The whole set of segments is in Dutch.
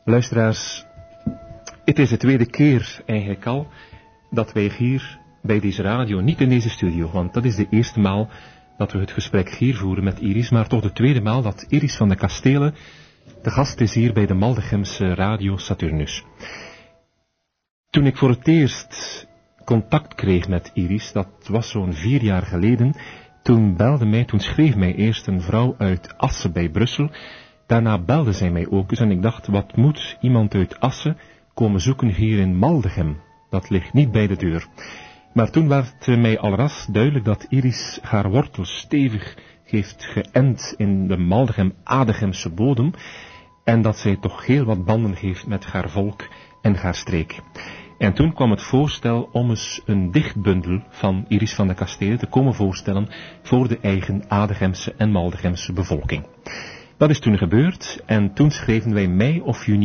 Luisteraars, het is de tweede keer eigenlijk al dat wij hier bij deze radio, niet in deze studio, want dat is de eerste maal dat we het gesprek hier voeren met Iris, maar toch de tweede maal dat Iris van de Kastelen de gast is hier bij de Maldegemse Radio Saturnus. Toen ik voor het eerst contact kreeg met Iris, dat was zo'n 4 jaar geleden, toen schreef mij eerst een vrouw uit Assen bij Brussel. Daarna belde zij mij ook eens en ik dacht, wat moet iemand uit Assen komen zoeken hier in Maldegem? Dat ligt niet bij de deur. Maar toen werd mij alras duidelijk dat Iris haar wortels stevig heeft geënt in de Maldegem-Adegemse bodem en dat zij toch heel wat banden heeft met haar volk en haar streek. En toen kwam het voorstel om eens een dichtbundel van Iris van de Kastelen te komen voorstellen voor de eigen Adegemse en Maldegemse bevolking. Dat is toen gebeurd en toen schreven wij mei of juni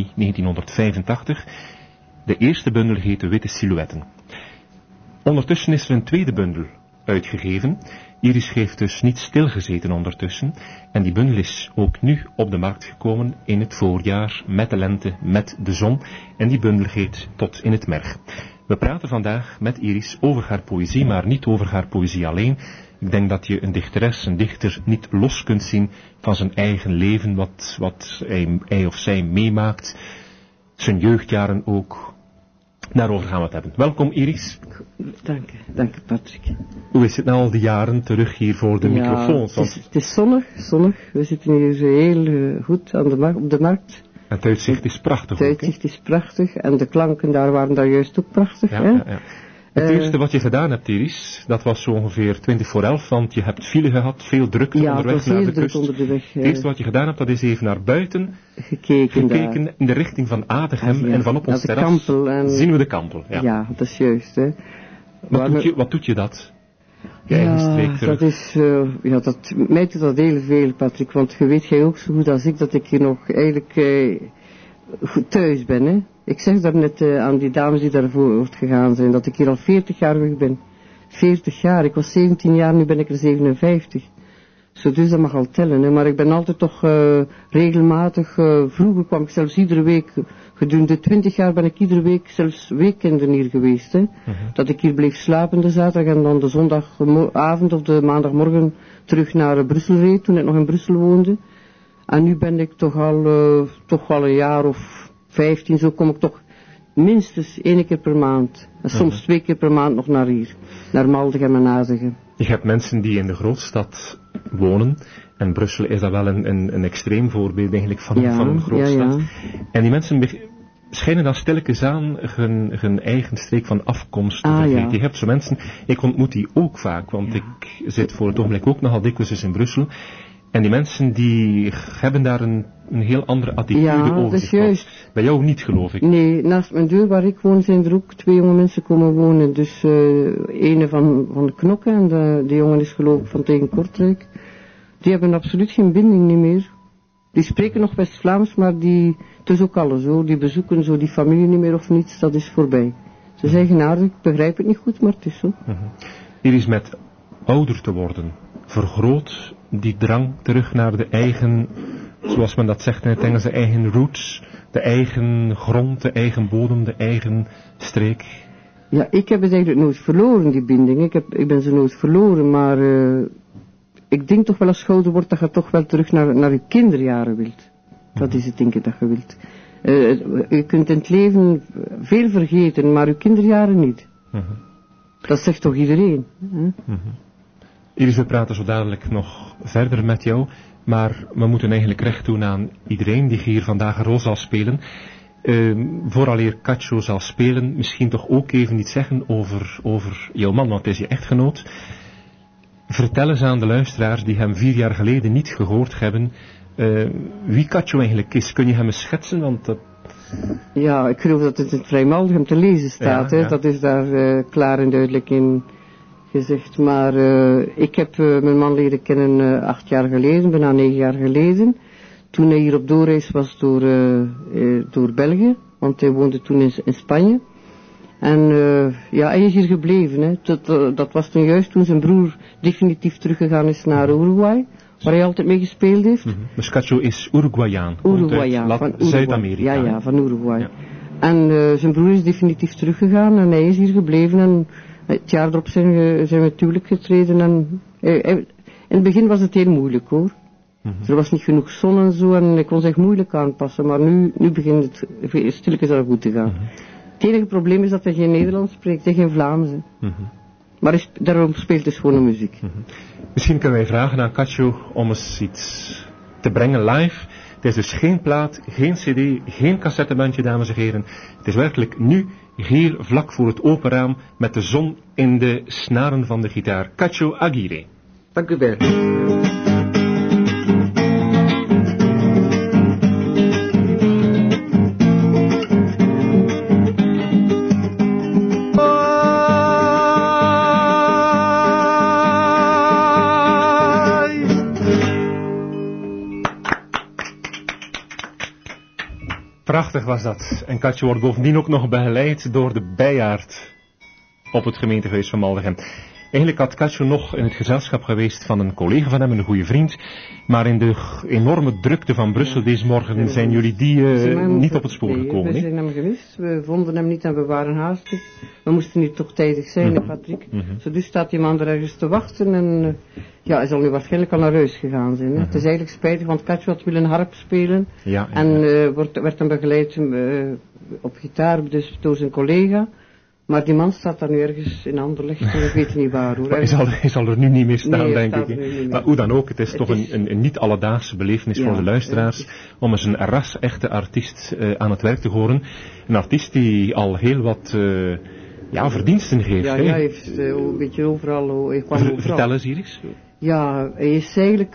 1985. De eerste bundel heette Witte Silhouetten. Ondertussen is er een tweede bundel uitgegeven. Iris heeft dus niet stilgezeten ondertussen. En die bundel is ook nu op de markt gekomen in het voorjaar, met de lente, met de zon. En die bundel heet Tot in het Merg. We praten vandaag met Iris over haar poëzie, maar niet over haar poëzie alleen. Ik denk dat je een dichteres, een dichter niet los kunt zien van zijn eigen leven, wat hij of zij meemaakt. Zijn jeugdjaren ook. Daarover gaan we het hebben. Welkom Iris. Dank je Patrick. Hoe is het na al die jaren terug hier voor de microfoons? Het is zonnig. We zitten hier heel goed op de markt. Het uitzicht is prachtig. Het uitzicht is prachtig en de klanken daar waren daar juist ook prachtig. Ja, hè? Ja. Het eerste wat je gedaan hebt, Iris, dat was zo ongeveer 20 voor 11, want je hebt file gehad, veel drukte onderweg naar de kust. Het eerste wat je gedaan hebt, dat is even naar buiten gekeken in de richting van Adegem en van op ons terras zien we de Kampel. Ja, dat is juist. Hè. Wat doet je dat? Je eigen streek terug. Dat is, mij doet dat heel veel, Patrick, want je weet jij ook zo goed als ik dat ik hier nog eigenlijk goed thuis ben, hè. Ik zeg daarnet aan die dames die daarvoor gegaan zijn, dat ik hier al 40 jaar weg ben. 40 jaar, ik was 17 jaar, nu ben ik er 57. Zo dus dat mag al tellen, hè. Maar ik ben altijd toch regelmatig, vroeger kwam ik zelfs iedere week, gedurende 20 jaar ben ik iedere week zelfs weekenden hier geweest, hè. Dat ik hier bleef slapen de zaterdag en dan de zondagavond of de maandagmorgen terug naar Brussel reed, toen ik nog in Brussel woonde. En nu ben ik toch al een jaar of 15, zo kom ik toch minstens 1 keer per maand. En soms 2 keer per maand nog naar hier. Naar Maldegem en Adegem. Je hebt mensen die in de grootstad wonen. En Brussel is dat wel een extreem voorbeeld eigenlijk van een grootstad. Ja. En die mensen schijnen dan stilletjes aan hun eigen streek van afkomst te vergeten. Ja. Je hebt zo mensen, ik ontmoet die ook vaak, want ik zit voor het ogenblik ook nogal dikwijls in Brussel. En die mensen die hebben daar een heel andere attitude over. Ja, dat is juist. Bij jou niet, geloof ik. Nee, naast mijn deur waar ik woon zijn er ook 2 jonge mensen komen wonen. Dus ene van de Knokken en de jongen is geloof ik van tegen Kortrijk. Die hebben absoluut geen binding niet meer. Die spreken nog West-Vlaams, maar het is ook alles hoor. Die bezoeken zo die familie niet meer of niets, dat is voorbij. Ze zijn genadig, ik begrijp het niet goed, maar het is zo. Hier is met ouder te worden vergroot die drang terug naar de eigen, zoals men dat zegt in het Engels, de eigen roots, de eigen grond, de eigen bodem, de eigen streek? Ja, ik heb het eigenlijk nooit verloren, die binding. Ik ben ze nooit verloren, maar ik denk toch wel als je ouder wordt dat je toch wel terug naar je kinderjaren wilt. Dat is het denk ik dat je wilt. Je kunt in het leven veel vergeten, maar je kinderjaren niet. Dat zegt toch iedereen? Iris, we praten zo dadelijk nog verder met jou, maar we moeten eigenlijk recht doen aan iedereen die hier vandaag een rol zal spelen. Vooraleer Cacho zal spelen, misschien toch ook even iets zeggen over jouw man, want hij is je echtgenoot. Vertel eens aan de luisteraars die hem 4 jaar geleden niet gehoord hebben, wie Cacho eigenlijk is. Kun je hem eens schetsen, want dat... Ja, ik geloof dat het in het Vrij Maldegem te lezen staat, hè? Dat is daar klaar en duidelijk in gezegd, maar ik heb mijn man leren kennen 8 jaar geleden, bijna 9 jaar geleden, toen hij hier op doorreis was door België, want hij woonde toen in Spanje. En hij is hier gebleven, hè. Dat was toen juist toen zijn broer definitief teruggegaan is naar Uruguay, waar hij altijd mee gespeeld heeft. Dus Cacho is Uruguayaan. Uruguayaan, van Uruguay. Zuid-Amerika. Ja, van Uruguay. Ja. En zijn broer is definitief teruggegaan en hij is hier gebleven en het jaar erop zijn we natuurlijk getreden en in het begin was het heel moeilijk hoor. Er was niet genoeg zon en zo en hij kon zich moeilijk aanpassen, maar nu begint het stilletjes al goed te gaan. Het enige probleem is dat hij geen Nederlands spreekt en geen Vlaams. Maar daarom speelt hij schone muziek. Misschien kunnen wij vragen aan Cacho om eens iets te brengen live. Het is dus geen plaat, geen cd, geen cassettebandje, dames en heren. Het is werkelijk nu, hier vlak voor het open raam, met de zon in de snaren van de gitaar. Cacho Aguirre. Dank u wel. Prachtig was dat. En Cacho wordt bovendien ook nog begeleid door de bijaard op het gemeentehuis van Maldegem. Eigenlijk had Cacho nog in het gezelschap geweest van een collega van hem, een goede vriend. Maar in de enorme drukte van Brussel deze morgen zijn jullie die niet op het spoor gekomen. We zijn hem gemist, we vonden hem niet en we waren haastig. We moesten nu toch tijdig zijn, Patrick. Zo dus staat die man er ergens te wachten en hij zal nu waarschijnlijk al naar huis gegaan zijn. Het is eigenlijk spijtig, want Cacho had willen harp spelen. En werd hem begeleid op gitaar dus door zijn collega. Maar die man staat dan nu ergens in Anderlecht, ik weet niet waar hoor. Hij zal er nu niet meer staan, denk ik. Maar hoe dan ook, het is toch een niet alledaagse belevenis voor de luisteraars om eens een ras-echte artiest aan het werk te horen. Een artiest die al heel wat verdiensten heeft. Ja, hij heeft een beetje overal. Vertel eens, Iris. Ja, hij is eigenlijk,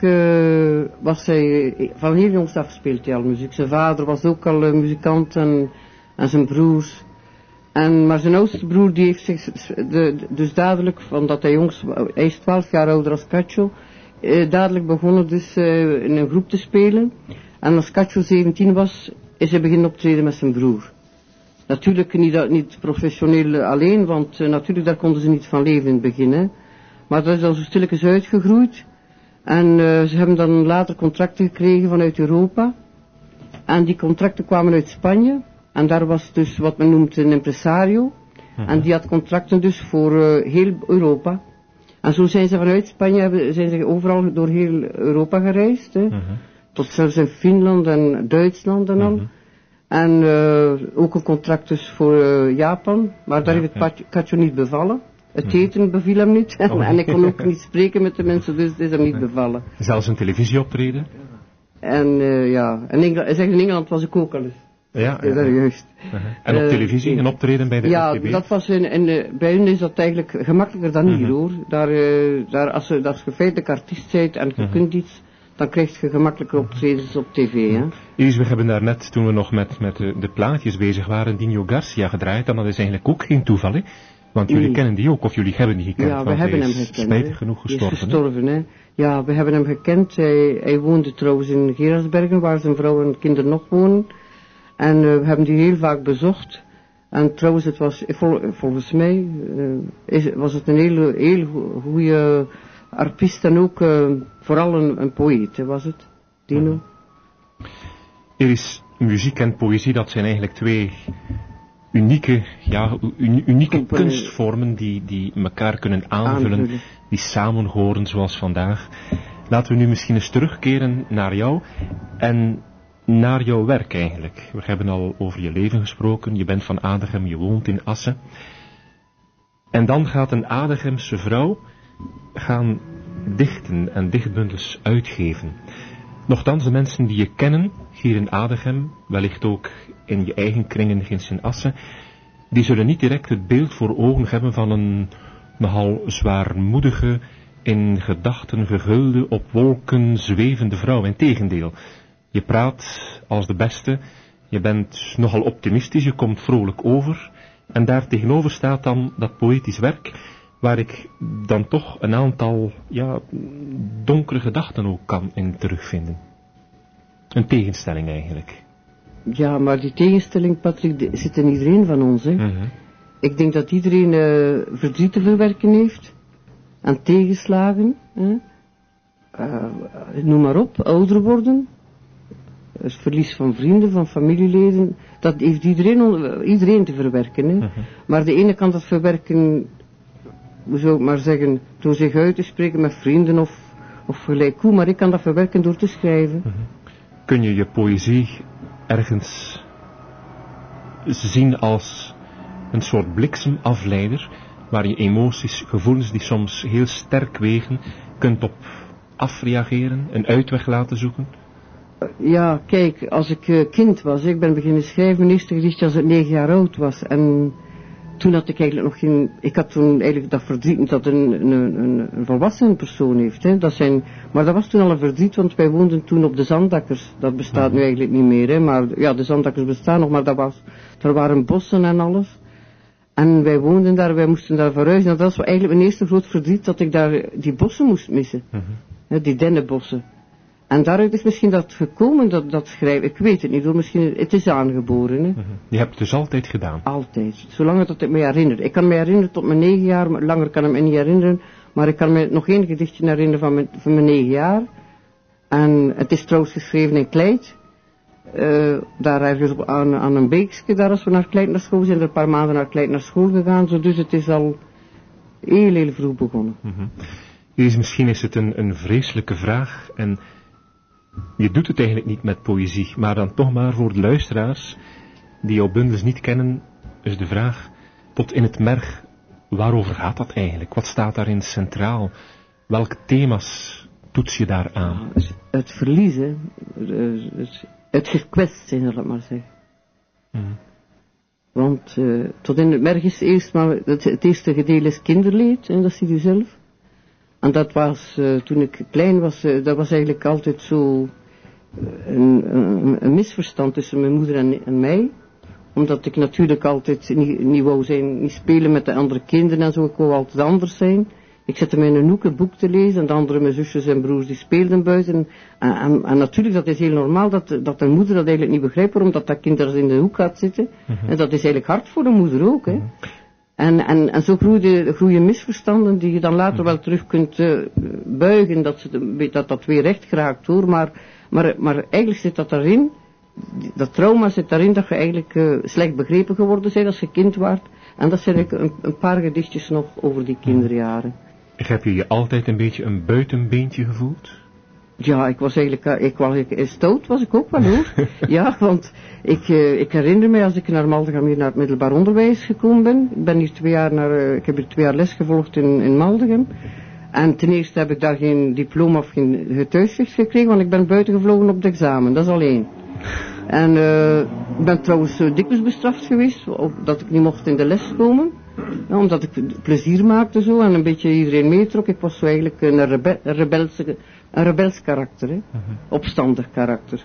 van heel jongs af speelt hij al muziek. Zijn vader was ook al muzikant en zijn broers. Maar zijn oudste broer die heeft zich dus dadelijk, omdat hij is 12 jaar ouder als Cacho, dadelijk begonnen dus in een groep te spelen. En als Cacho 17 was, is hij beginnen optreden met zijn broer. Natuurlijk niet professioneel alleen, want natuurlijk daar konden ze niet van leven in het begin. Hè. Maar dat is dan zo stilletjes uitgegroeid. En ze hebben dan later contracten gekregen vanuit Europa. En die contracten kwamen uit Spanje. En daar was dus wat men noemt een impresario. En die had contracten dus voor heel Europa. En zo zijn ze vanuit Spanje, zijn ze overal door heel Europa gereisd. Hè. Tot zelfs in Finland en Duitsland en al. En ook een contract dus voor Japan. Maar daar heeft het Cacho niet bevallen. Het eten beviel hem niet. En hij kon ook niet spreken met de mensen, dus het is hem niet bevallen. Zelfs een televisieoptreden? En in Engeland was ik ook al eens. Ja, juist. En op televisie een optreden bij de RTB? Ja, dat was bij hun is dat eigenlijk gemakkelijker dan hier hoor. Daar als je feitelijk artiest bent en je kunt iets, dan krijg je gemakkelijker optredens op tv. Hè? Iris, we hebben daar net, toen we nog met de plaatjes bezig waren, Dino Garcia gedraaid. En dat is eigenlijk ook geen toeval, hè? Want jullie kennen die ook, of jullie hebben die gekend. Ja, we hebben hem gekend. Spijtig genoeg gestorven. Hij is gestorven, hè? Ja, we hebben hem gekend. Hij woonde trouwens in Gerardsbergen, waar zijn vrouw en kinderen nog wonen. En we hebben die heel vaak bezocht. En trouwens, het was, volgens mij, was het een heel goede artiest en ook vooral een poëet, was het, Dino? Er is muziek en poëzie, dat zijn eigenlijk twee unieke kunstvormen die elkaar kunnen aanvullen, die samen horen zoals vandaag. Laten we nu misschien eens terugkeren naar jou en naar jouw werk eigenlijk. We hebben al over je leven gesproken, je bent van Adegem, je woont in Assen. En dan gaat een Adegemse vrouw gaan dichten en dichtbundels uitgeven. Nochtans, de mensen die je kennen, hier in Adegem, wellicht ook in je eigen kringen ginds in Assen, die zullen niet direct het beeld voor ogen hebben van een nogal zwaarmoedige, in gedachten gehulde, op wolken zwevende vrouw. Integendeel, je praat als de beste, je bent nogal optimistisch, je komt vrolijk over, en daar tegenover staat dan dat poëtisch werk, waar ik dan toch een aantal donkere gedachten ook kan in terugvinden. Een tegenstelling eigenlijk. Ja, maar die tegenstelling, Patrick, zit in iedereen van ons. Hè? Ik denk dat iedereen verdriet te verwerken heeft. En tegenslagen. Hè? noem maar op, ouder worden, het verlies van vrienden, van familieleden, dat heeft iedereen te verwerken. Hè? Maar de ene kan dat verwerken, hoe zou ik maar zeggen, door zich uit te spreken met vrienden of gelijk hoe, maar ik kan dat verwerken door te schrijven. Kun je je poëzie ergens zien als een soort bliksemafleider, waar je emoties, gevoelens die soms heel sterk wegen, kunt op afreageren, een uitweg laten zoeken? Ja, kijk, als ik kind was, ik ben beginnen schrijven, mijn eerste gedichtje als ik 9 jaar oud was. En toen had ik eigenlijk nog geen, ik had toen eigenlijk dat verdriet dat een volwassen persoon heeft. Hè. Maar dat was toen al een verdriet, want wij woonden toen op de Zandakkers. Dat bestaat nu eigenlijk niet meer, hè. Maar ja, de Zandakkers bestaan nog, maar er waren bossen en alles. En wij woonden daar, wij moesten daar verhuizen. En dat was eigenlijk mijn eerste groot verdriet, dat ik daar die bossen moest missen. Die dennenbossen. En daaruit is misschien dat gekomen, dat schrijven. Ik weet het niet hoor, misschien, het is aangeboren. Hè. Je hebt het dus altijd gedaan? Altijd, zolang dat ik me herinner. Ik kan me herinneren tot mijn 9 jaar, maar langer kan ik me niet herinneren. Maar ik kan me nog één gedichtje herinneren van mijn 9 jaar. En het is trouwens geschreven in Kleit. Daar ergens aan een beekje, daar als we naar Kleit naar school zijn, er een paar maanden naar Kleit naar school gegaan. Zo, dus het is al heel vroeg begonnen. Misschien is het een vreselijke vraag en je doet het eigenlijk niet met poëzie, maar dan toch maar voor de luisteraars die jouw bundels niet kennen, is de vraag tot in het merg, waarover gaat dat eigenlijk? Wat staat daarin centraal? Welke thema's toets je daar aan? Het verliezen, het gekwetst zijn, zal ik maar zeggen. Want tot in het merg is eerst maar, het eerste gedeelte is kinderleed, en dat ziet u zelf. En dat was, toen ik klein was, dat was eigenlijk altijd zo een misverstand tussen mijn moeder en mij. Omdat ik natuurlijk altijd niet wou zijn, niet spelen met de andere kinderen en zo. Ik wou altijd anders zijn. Ik zette mij in een hoek een boek te lezen en de andere, mijn zusjes en broers, die speelden buiten. En natuurlijk, dat is heel normaal dat een moeder dat eigenlijk niet begrijpt waarom dat kind er in de hoek gaat zitten. En dat is eigenlijk hard voor de moeder ook, hè. En zo groeien misverstanden die je dan later wel terug kunt buigen, dat weer recht geraakt hoor. Maar eigenlijk zit dat erin, dat trauma zit daarin dat je eigenlijk slecht begrepen geworden bent als je kind waart. En dat zijn eigenlijk een paar gedichtjes nog over die kinderjaren. Heb je je altijd een beetje een buitenbeentje gevoeld? Ja, ik was eigenlijk, stout was ik ook wel hoor. Ja, want ik herinner mij als ik naar Maldegem hier naar het middelbaar onderwijs gekomen ben. Ik ben hier ik heb hier 2 jaar les gevolgd in Maldegem. En ten eerste heb ik daar geen diploma of geen getuigschrift gekregen, want ik ben buiten gevlogen op het examen, dat is al 1. En ik ben trouwens dikwijls bestraft geweest, dat ik niet mocht in de les komen. Ja, omdat ik plezier maakte zo en een beetje iedereen meetrok. Ik was zo eigenlijk een rebels karakter, hè? Opstandig karakter.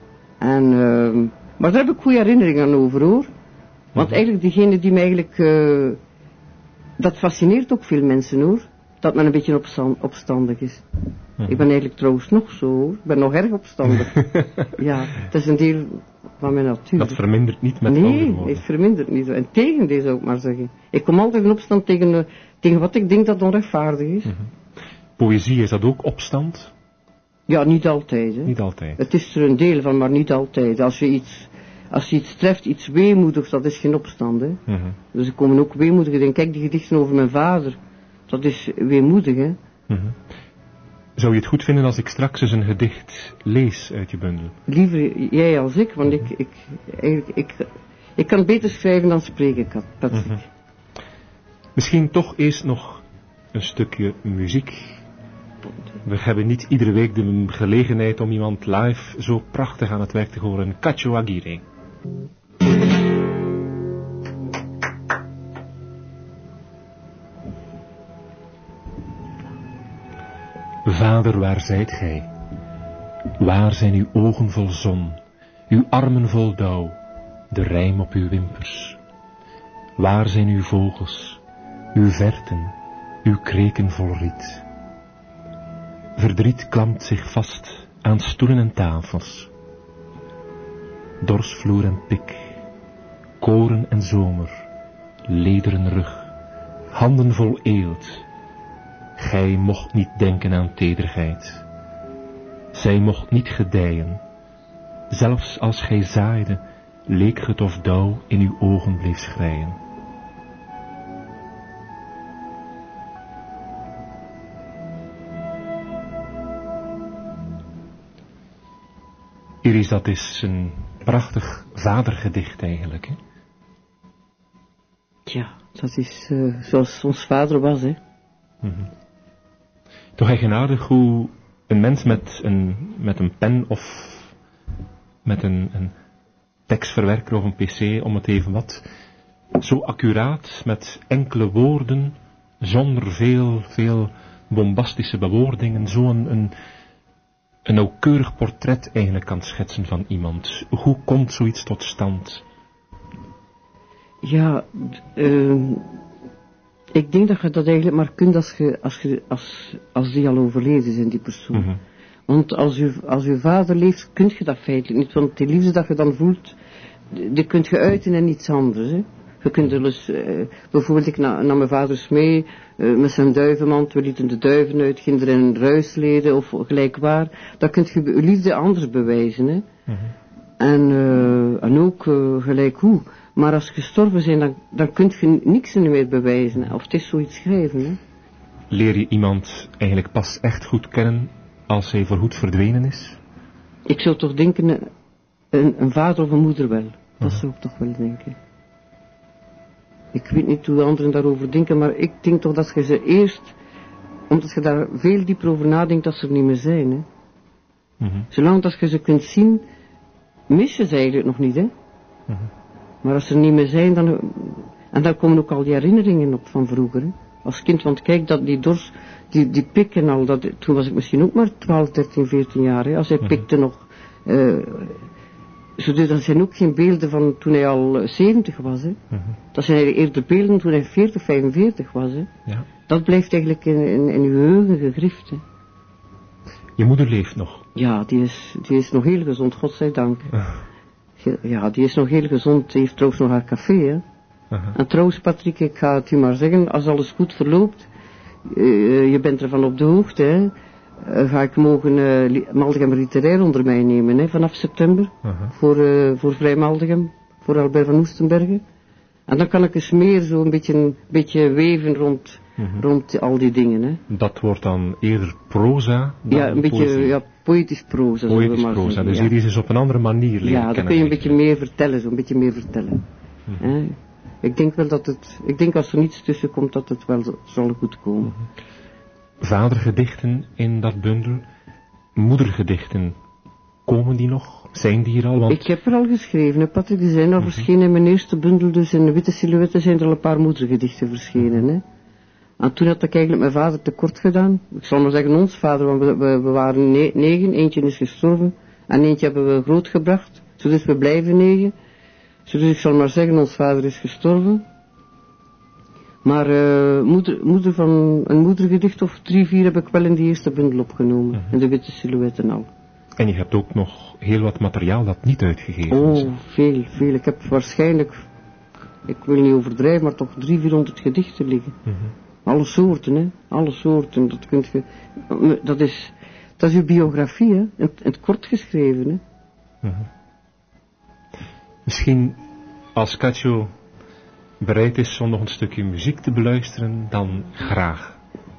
Maar daar heb ik goede herinneringen aan over hoor. Want eigenlijk diegene die mij eigenlijk, dat fascineert ook veel mensen hoor. Dat men een beetje opstandig is. Ik ben eigenlijk trouwens nog zo hoor. Ik ben nog erg opstandig. Ja, het is een deel van mijn natuur. Dat vermindert niet met ouder worden. Nee, het vermindert niet. En tegen deze zou ik maar zeggen. Ik kom altijd in opstand tegen wat ik denk dat onrechtvaardig is. Poëzie, is dat ook opstand? Ja, niet altijd. Hè. Niet altijd. Het is er een deel van, maar niet altijd. Als je iets treft, iets weemoedigs, dat is geen opstand. Hè. Dus er komen ook weemoedige dingen. Kijk, die gedichten over mijn vader. Dat is weemoedig, hè. Zou je het goed vinden als ik straks eens een gedicht lees uit je bundel? Liever jij als ik, want ik kan beter schrijven dan spreken, Patrick. Misschien toch eerst nog een stukje muziek. We hebben niet iedere week de gelegenheid om iemand live zo prachtig aan het werk te horen. Cacho Aguirre. Vader, waar zijt gij? Waar zijn uw ogen vol zon, uw armen vol dauw, de rijm op uw wimpers? Waar zijn uw vogels, uw verten, uw kreken vol riet? Verdriet klampt zich vast aan stoelen en tafels. Dorsvloer en pik, koren en zomer, lederen rug, handen vol eelt. Gij mocht niet denken aan tederheid, Zij mocht niet gedijen. Zelfs als gij zaaide, leek het of dauw in uw ogen bleef schreien. Iris, dat is een prachtig vadergedicht eigenlijk, hè? Ja, dat is zoals ons vader was, hè. Mm-hmm. Toch eigenaardig hoe een mens met een pen of met een tekstverwerker of een pc, om het even wat, zo accuraat, met enkele woorden, zonder veel bombastische bewoordingen, zo'n een nauwkeurig portret eigenlijk kan schetsen van iemand. Hoe komt zoiets tot stand? Ja, ik denk dat je dat eigenlijk maar kunt als die al overleden is, die persoon. Mm-hmm. Want als uw vader leeft, kun je dat feitelijk niet. Want die liefde dat je dan voelt, die kunt je uiten in iets anders, hè. Je kunt er dus, bijvoorbeeld ik nam mijn vaders mee, met zijn duivenmand, we lieten de duiven uit, gingen er in een ruisleden of gelijk waar. Dan kunt je je liefde anders bewijzen, hè. Mm-hmm. En ook gelijk hoe. Maar als gestorven zijn, dan kun je niks meer bewijzen, hè. Of het is zoiets schrijven, hè. Leer je iemand eigenlijk pas echt goed kennen als hij voorgoed verdwenen is? Ik zou toch denken, een vader of een moeder wel. Dat zou ik toch wel denken. Ik weet niet hoe anderen daarover denken, maar ik denk toch dat je ze eerst, omdat je daar veel dieper over nadenkt, dat ze er niet meer zijn, hè. Mm-hmm. Zolang dat je ze kunt zien, mis je ze eigenlijk nog niet, hè. Mm-hmm. Maar als ze er niet meer zijn, en dan komen ook al die herinneringen op van vroeger, hè. Als kind, want kijk, dat die dors, die pikken al, toen was ik misschien ook maar 12, 13, 14 jaar, hè. Als hij pikte nog, dat zijn ook geen beelden van toen hij al 70 was, hè. Mm-hmm. Dat zijn eerder beelden toen hij 40, 45 was, hè. Ja. Dat blijft eigenlijk in uw geheugen gegrift, hè. Je moeder leeft nog? Ja, die is nog heel gezond, godzijdank. Ja, die is nog heel gezond, die heeft trouwens nog haar café, hè. En trouwens, Patrick, ik ga het u maar zeggen, als alles goed verloopt, je bent ervan op de hoogte, hè. Ga ik mogen Maldegem literair onder mij nemen, hè, vanaf september, voor Vrij Maldegem, voor Albert van Oestenbergen. En dan kan ik eens meer zo een beetje weven rond al die dingen, hè. Dat wordt dan eerder proza dan ja, een beetje, poëzie. Ja, poëtisch proza. Poëtisch proza, zeggen, dus hier is dus op een andere manier leren kennen. Ja, dan kun je een beetje meer vertellen, zo'n beetje meer vertellen. Ik denk wel ik denk als er niets tussen komt, dat het wel zal goed komen. Vadergedichten in dat bundel, moedergedichten, komen die nog? Zijn die hier al? Want... Ik heb er al geschreven, hè, Patrick, die zijn al verschenen in mijn eerste bundel, dus in de Witte Silhouetten zijn er al een paar moedergedichten verschenen, hè. En toen had ik eigenlijk mijn vader tekort gedaan. Ik zal maar zeggen ons vader, want we waren 9, eentje is gestorven en eentje hebben we grootgebracht, dus we blijven 9. Dus ik zal maar zeggen, ons vader is gestorven. Maar moeder van een moedergedicht of 3, 4 heb ik wel in die eerste bundel opgenomen. In de Witte Silhouetten al. En je hebt ook nog heel wat materiaal dat niet uitgegeven is. Oh, veel. Ik heb waarschijnlijk, ik wil niet overdrijven, maar toch 300, 400 gedichten liggen. Alle soorten, hè. Alle soorten. Dat kunt je, dat is uw biografie, hè. In het kort geschreven, hè. Misschien als Cacho bereid is om nog een stukje muziek te beluisteren, dan graag.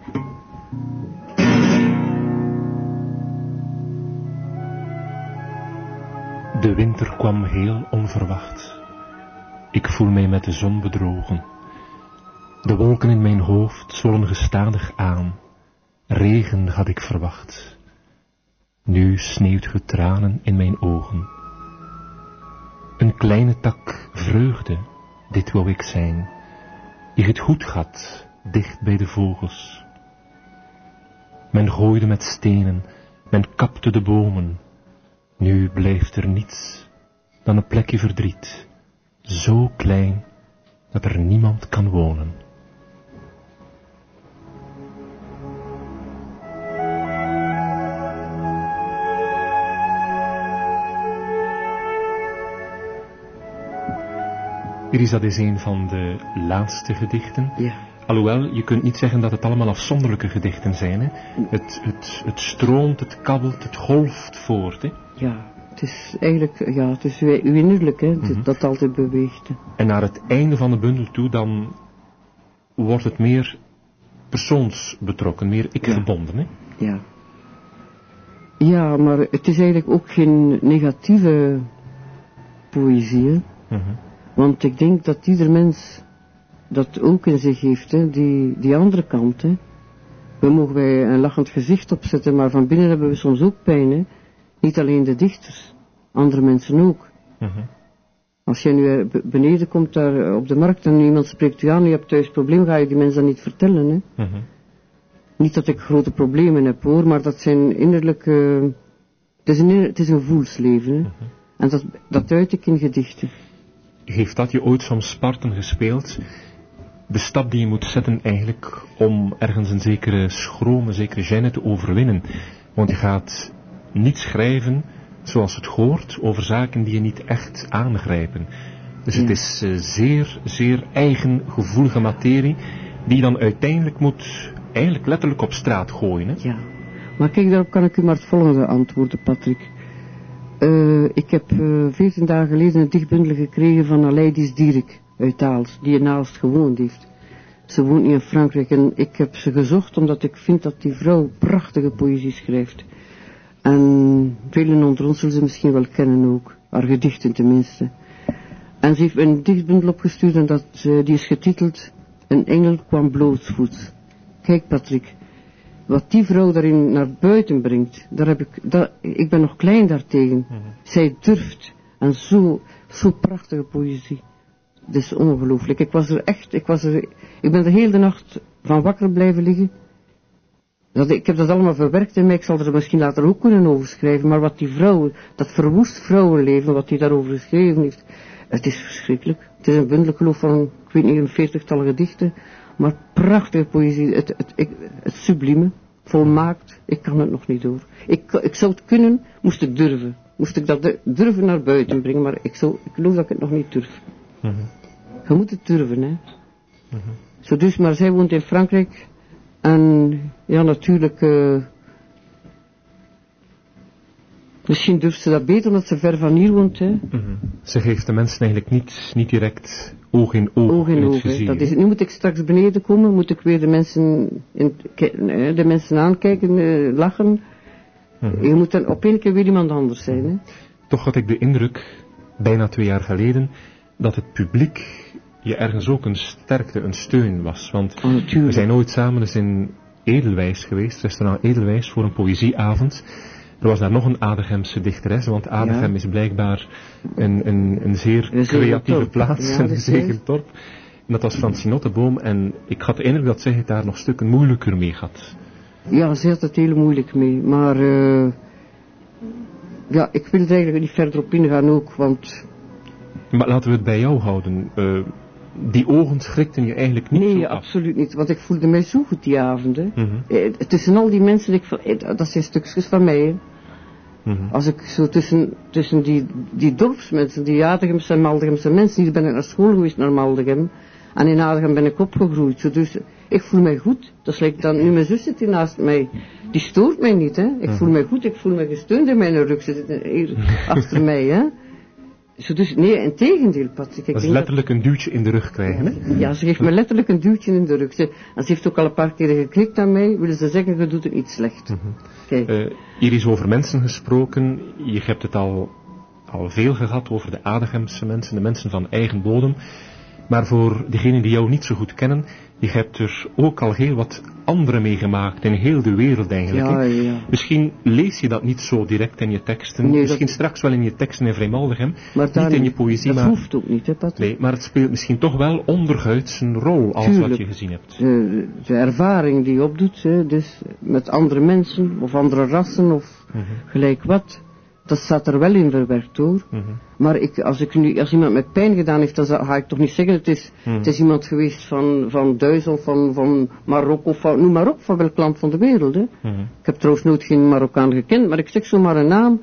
De winter kwam heel onverwacht. Ik voel mij met de zon bedrogen. De wolken in mijn hoofd zwollen gestadig aan. Regen had ik verwacht. Nu sneeuwt ge tranen in mijn ogen. Een kleine tak vreugde, dit wou ik zijn, die het goed had, dicht bij de vogels. Men gooide met stenen, men kapte de bomen. Nu blijft er niets dan een plekje verdriet, zo klein dat er niemand kan wonen. Iris, dat is een van de laatste gedichten. Ja. Alhoewel, je kunt niet zeggen dat het allemaal afzonderlijke gedichten zijn. Hè? Het stroomt, het kabbelt, het golft voort. Hè? Ja, het is eigenlijk, ja, het is uw innerlijk, hè, dat altijd beweegt. Hè. En naar het einde van de bundel toe, dan wordt het meer persoonsbetrokken, meer ik-gebonden. Hè? Ja. Ja, maar het is eigenlijk ook geen negatieve poëzie. Hè? Want ik denk dat ieder mens dat ook in zich heeft, hè? Die andere kant. Hè? We mogen wij een lachend gezicht opzetten, maar van binnen hebben we soms ook pijn. Hè? Niet alleen de dichters, andere mensen ook. Als je nu beneden komt daar op de markt en iemand spreekt u aan, je hebt thuis problemen, ga je die mensen dan niet vertellen. Hè? Niet dat ik grote problemen heb hoor, maar dat zijn innerlijke... Het is een gevoelsleven. Hè? En dat uit ik in gedichten. Heeft dat je ooit soms Spartan gespeeld? De stap die je moet zetten eigenlijk om ergens een zekere schroom, een zekere gêne te overwinnen. Want je gaat niet schrijven zoals het hoort over zaken die je niet echt aangrijpen. Dus het is zeer, zeer eigen gevoelige materie die je dan uiteindelijk moet eigenlijk letterlijk op straat gooien. Hè? Ja, maar kijk, daarop kan ik u maar het volgende antwoorden, Patrick. Ik heb 14 dagen geleden een dichtbundel gekregen van Aleidis Dierik uit Aals, die in Aalst gewoond heeft. Ze woont niet in Frankrijk en ik heb ze gezocht omdat ik vind dat die vrouw prachtige poëzie schrijft. En velen onder ons zullen ze misschien wel kennen ook, haar gedichten tenminste. En ze heeft een dichtbundel opgestuurd en die is getiteld Een engel kwam blootsvoets. Kijk Patrick, wat die vrouw daarin naar buiten brengt, ik ben nog klein daartegen. Zij durft en zo prachtige poëzie. Dat is ongelooflijk. Ik ben de hele nacht van wakker blijven liggen. Ik heb dat allemaal verwerkt in mij, ik zal er misschien later ook kunnen over schrijven, maar wat die vrouw, dat verwoest vrouwenleven, wat die daarover geschreven heeft, het is verschrikkelijk. Het is een bundel geloof van, ik weet niet, een 40-tal gedichten, maar prachtige poëzie, het sublieme, volmaakt, ik kan het nog niet door. Ik zou het kunnen, moest ik durven. Moest ik dat durven naar buiten brengen, maar ik geloof dat ik het nog niet durf. Je moet het durven, hè. Zo dus, maar zij woont in Frankrijk. En ja, natuurlijk, misschien durft ze dat beter omdat ze ver van hier woont. Hè. Ze geeft de mensen eigenlijk niet direct oog in oog in het vizier. Dat is het. Nu moet ik straks beneden komen, moet ik weer de mensen aankijken, lachen. Je moet dan op één keer weer iemand anders zijn. Hè. Toch had ik de indruk, bijna 2 jaar geleden, dat het publiek je ergens ook een sterkte, een steun was. Want we zijn ooit samen eens in Edelwijs geweest, restaurant Edelwijs, voor een poëzieavond. Er was daar nog een Adegemse dichteres, want Adegem is blijkbaar een zeer creatieve plaats, een gezegend dorp. En dat was Francine Otteboom en ik had de indruk dat zij het daar nog stukken moeilijker mee had. Ja, ze had het heel moeilijk mee, maar ja, ik wil er eigenlijk niet verder op ingaan ook, want... Maar laten we het bij jou houden. Die ogen schrikten je eigenlijk niet zo af? Nee, absoluut niet, want ik voelde mij zo goed die avond. Hè. Tussen al die mensen, dat zijn stukjes van mij. Hè. Als ik zo tussen die dorpsmensen, die Adegemse en Maldegemse mensen, die ben ik naar school geweest naar Maldegem. En in Adegem ben ik opgegroeid. Zo dus ik voel mij goed. Dat is like dan, nu mijn zus zit hier naast mij. Die stoort mij niet. Hè. Ik voel mij goed, ik voel mij gesteund in mijn rug. Ze zit hier achter mij. Hè. Zo dus, nee, in tegendeel, Patrick. Dat is letterlijk een duwtje in de rug krijgen, hè? Ja, ze geeft me letterlijk een duwtje in de rug. En ze heeft ook al een paar keer geknikt aan mij, willen ze zeggen, je doet het niet slecht. Hier is over mensen gesproken, je hebt het al veel gehad over de Adegemse mensen, de mensen van eigen bodem. Maar voor degenen die jou niet zo goed kennen, je hebt er ook al heel wat andere meegemaakt in heel de wereld eigenlijk. Ja. Misschien lees je dat niet zo direct in je teksten, nee, misschien straks wel in je teksten in Vrijmaldegem, maar niet in je poëzie. Dat hoeft ook niet, hè, Patrick? Nee, maar het speelt misschien toch wel onderhuids een rol, als wat je gezien hebt. De ervaring die je opdoet, hè, dus met andere mensen, of andere rassen, of gelijk wat, dat staat er wel in verwerkt hoor. Maar als iemand met pijn gedaan heeft, dan ga ik toch niet zeggen, het is iemand geweest van Duitsland, van Marokko, noem maar op, van welk land van de wereld. Hè. Ik heb trouwens nooit geen Marokkaan gekend, maar ik zeg zomaar een naam,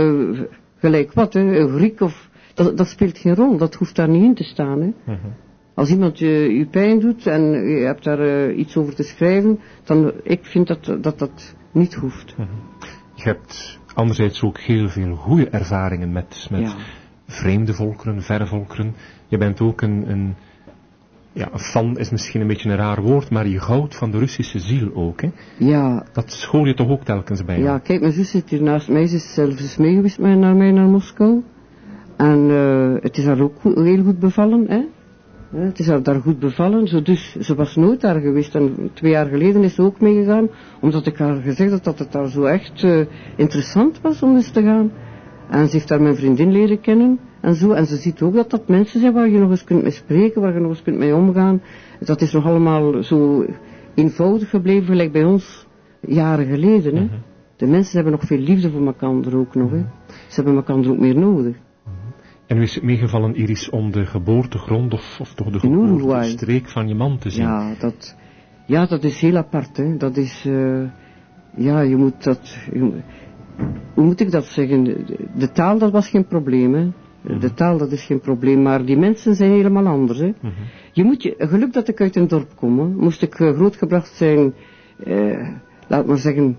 gelijk wat, hè, Griek of, dat speelt geen rol, dat hoeft daar niet in te staan. Hè. Als iemand je pijn doet en je hebt daar iets over te schrijven, dan ik vind dat niet hoeft. Je hebt anderzijds ook heel veel goede ervaringen met vreemde volkeren, verre volkeren. Je bent ook een fan is misschien een beetje een raar woord, maar je houdt van de Russische ziel ook, hè? Ja. Dat school je toch ook telkens bij? Ja, kijk, mijn zus zit hier naast mij, ze is zelfs eens mee geweest naar Moskou. En het is haar ook heel goed bevallen, hè? Het is haar daar goed bevallen, dus ze was nooit daar geweest en 2 jaar geleden is ze ook meegegaan, omdat ik haar gezegd had dat het daar zo echt interessant was om eens te gaan. En ze heeft daar mijn vriendin leren kennen en zo, en ze ziet ook dat dat mensen zijn waar je nog eens kunt mee spreken, waar je nog eens kunt mee omgaan. Dat is nog allemaal zo eenvoudig gebleven, gelijk bij ons jaren geleden, hè. De mensen hebben nog veel liefde voor elkaar ook nog, hè. Ze hebben elkaar ook meer nodig. En u is het meegevallen, Iris, om de geboortegrond of toch de geboortestreek van je man te zien? Ja, dat is heel apart, hè. Dat is, je moet dat, hoe moet ik dat zeggen? De taal, dat was geen probleem, hè. De taal, dat is geen probleem, maar die mensen zijn helemaal anders, hè. Geluk dat ik uit een dorp kom, hè. Moest ik grootgebracht zijn, laat maar zeggen,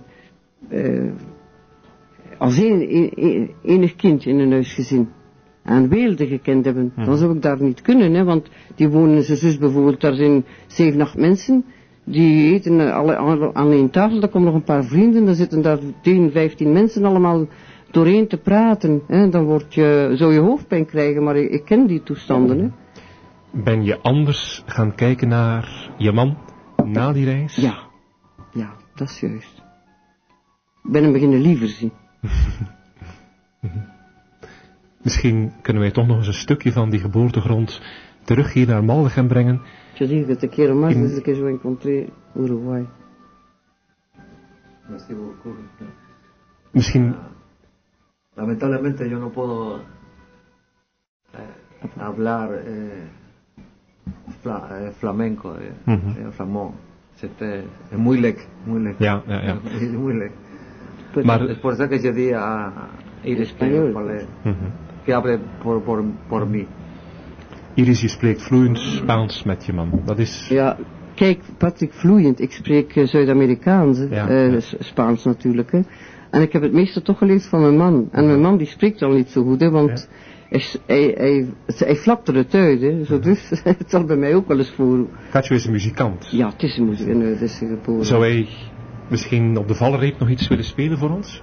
als enig kind in een huisgezin. En Weelde gekend hebben, dan zou ik daar niet kunnen, hè, want die wonen, zijn zus bijvoorbeeld, daar zijn 7, 8 mensen, die eten aan één tafel, daar komen nog een paar vrienden, dan zitten daar 10, 15 mensen allemaal doorheen te praten, hè, dan zou je hoofdpijn krijgen, maar ik ken die toestanden, hè. Ben je anders gaan kijken naar je man na die reis? Ja, dat is juist. Ik ben hem beginnen liever zien. Misschien kunnen wij toch nog eens een stukje van die geboortegrond terug hier naar Maldegem brengen. Je digo que te quiero más desde que yo encontré Uruguay. Misschien... Lamentablemente yo no puedo hablar flamenco, flamand. Es muy lec. Ja. Es muy lec. Maar... Es por eso que yo di a Iris que hable por mí. Iris, je spreekt vloeiend Spaans met je man. Dat is... Ja, kijk, Patrick, vloeiend. Ik spreek Zuid-Amerikaans, Spaans natuurlijk, hè. En ik heb het meeste toch geleerd van mijn man. En mijn man die spreekt al niet zo goed, hè, want hij flapte het uit, hè. Zo dus, het zal bij mij ook wel eens voor. Katjo is een muzikant. Ja, het is een muzikant, het is geboren. Zou hij misschien op de valreep nog iets willen spelen voor ons?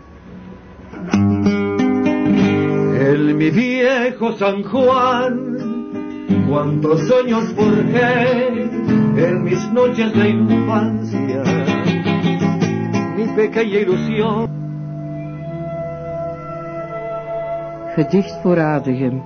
El mi viejo San Juan, cuántos sueños forjé en mis noches de infancia, mi pequeña ilusión. Gedicht voor Adegem.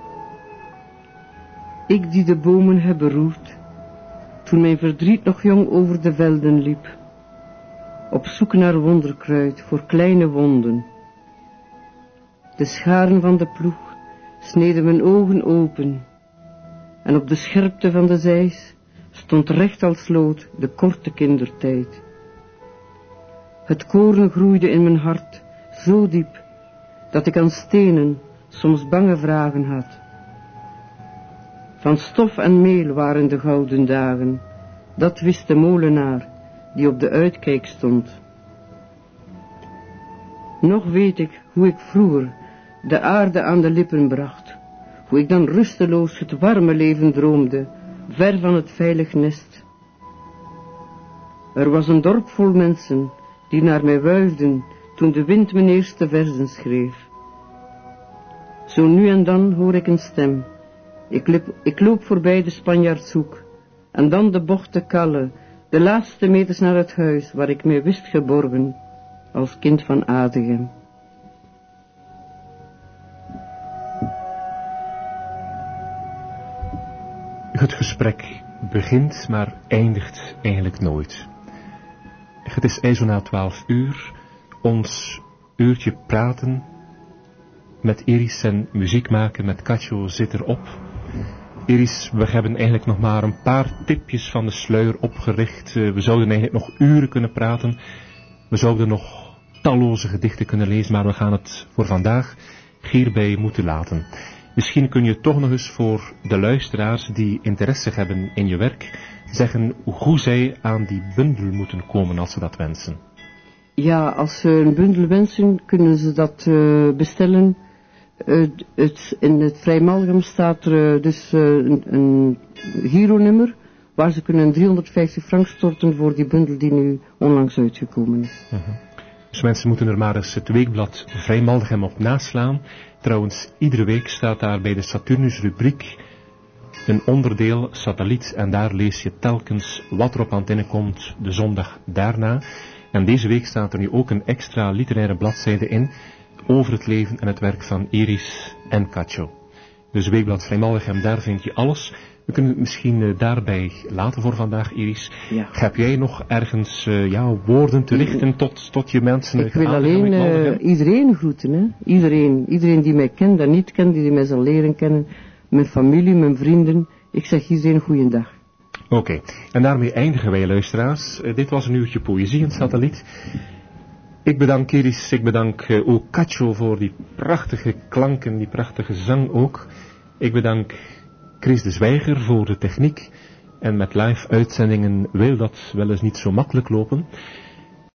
Ik die de bomen heb beroerd, toen mijn verdriet nog jong over de velden liep, op zoek naar wonderkruid voor kleine wonden. De scharen van de ploeg sneden mijn ogen open, en op de scherpte van de zeis stond recht als lood de korte kindertijd. Het koren groeide in mijn hart zo diep, dat ik aan stenen soms bange vragen had. Van stof en meel waren de gouden dagen, dat wist de molenaar die op de uitkijk stond. Nog weet ik hoe ik vroeger de aarde aan de lippen bracht, hoe ik dan rusteloos het warme leven droomde, ver van het veilig nest. Er was een dorp vol mensen die naar mij wuifden toen de wind mijn eerste verzen schreef. Zo nu en dan hoor ik een stem. Ik loop voorbij de Spanjaardshoek en dan de bocht te Kalle, de laatste meters naar het huis waar ik mij wist geborgen als kind van Adegem. Het gesprek begint, maar eindigt eigenlijk nooit. Het is IJzo 12 uur, ons uurtje praten met Iris en muziek maken met Katjo zit erop. Iris, we hebben eigenlijk nog maar een paar tipjes van de sluier opgericht. We zouden eigenlijk nog uren kunnen praten. We zouden nog talloze gedichten kunnen lezen, maar we gaan het voor vandaag hierbij moeten laten. Misschien kun je toch nog eens voor de luisteraars die interesse hebben in je werk zeggen hoe zij aan die bundel moeten komen als ze dat wensen. Ja, als ze een bundel wensen, kunnen ze dat bestellen. In het Vrijmalgem staat er dus een Giro-nummer waar ze kunnen 350 frank storten voor die bundel die nu onlangs uitgekomen is. Dus mensen moeten er maar eens het weekblad Vrijmalgem op naslaan. Trouwens, iedere week staat daar bij de Saturnus-rubriek een onderdeel satelliet en daar lees je telkens wat er op antenne komt de zondag daarna. En deze week staat er nu ook een extra literaire bladzijde in over het leven en het werk van Iris en Cacho. Dus weekblad Vrijmalgem, daar vind je alles. We kunnen het misschien daarbij laten voor vandaag, Iris. Ja. Heb jij nog ergens woorden te richten tot je mensen? Ik wil alleen iedereen groeten, hè? Iedereen die mij kent en niet kent, die mij zal leren kennen. Mijn familie, mijn vrienden. Ik zeg iedereen goeiedag. Oké, en daarmee eindigen wij, luisteraars. Dit was een uurtje poëzie in het satelliet. Ik bedank Iris, ik bedank ook Cacho voor die prachtige klanken, die prachtige zang ook. Ik bedank Chris de Zwijger voor de techniek. En met live uitzendingen wil dat wel eens niet zo makkelijk lopen.